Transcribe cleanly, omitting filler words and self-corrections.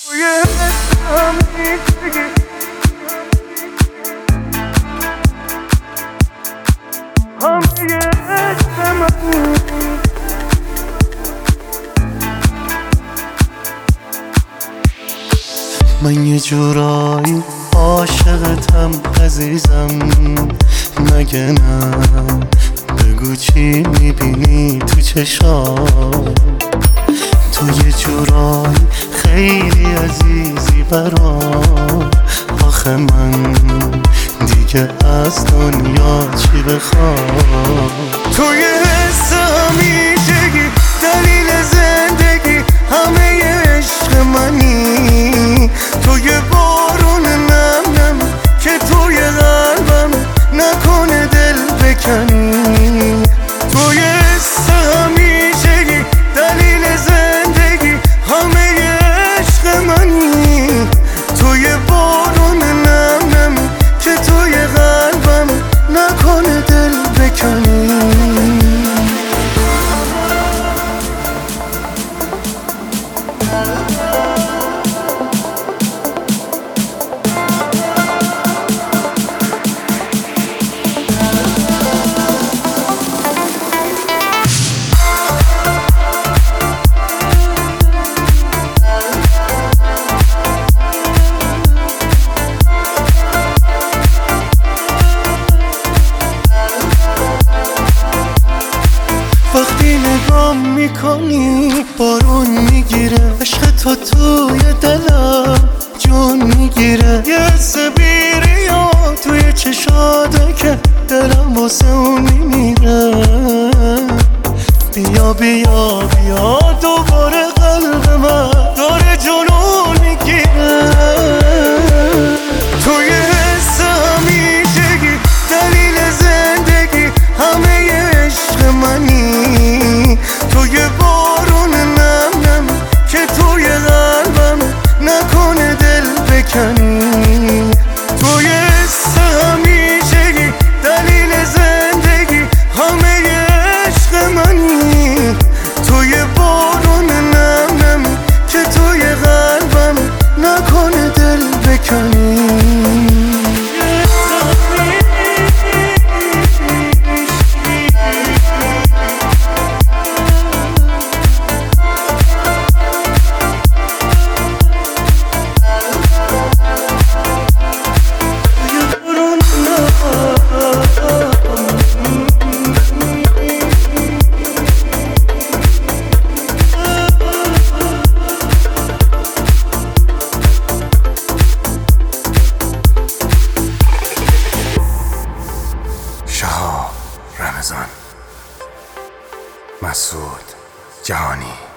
من یه جورایی عاشقتم عزیزم، مگه نه؟ بگو چی میبینی تو چشام؟ تو یه جورایی خیلی عزیزی برام. آخه من دیگه از دنیا چی بخوام؟ توی حس همیشگی، دلیل زندگی، همه عشق منی. توی بارون نم نم که توی قلبم، نکنه دل بکنی. توی حس همیشگی، دلیل زندگی، همه عشق منی. توی بارون نم نم که توی قلبم، نکنه دل بکنی. وقتی نگام میکنی بارون میگیره، عشق تو توی دلم جون میگیره. یه حس بیریا توی چشاته که دلم واسه اون میمیره. بیا بیا بیا دوباره قلب من داره جنون میگیره. توی حس همیشگی، دلیل زندگی، همه عشق منی. توی بارون نم نم که توی قلبم، نکنه دل بکنی. توی حس همیشگی، دلیل زندگی، همه عشق منی. توی بارون نم نم که توی قلبم، نکنه دل بکنی. شهاب رمضان، مسعود جهانی.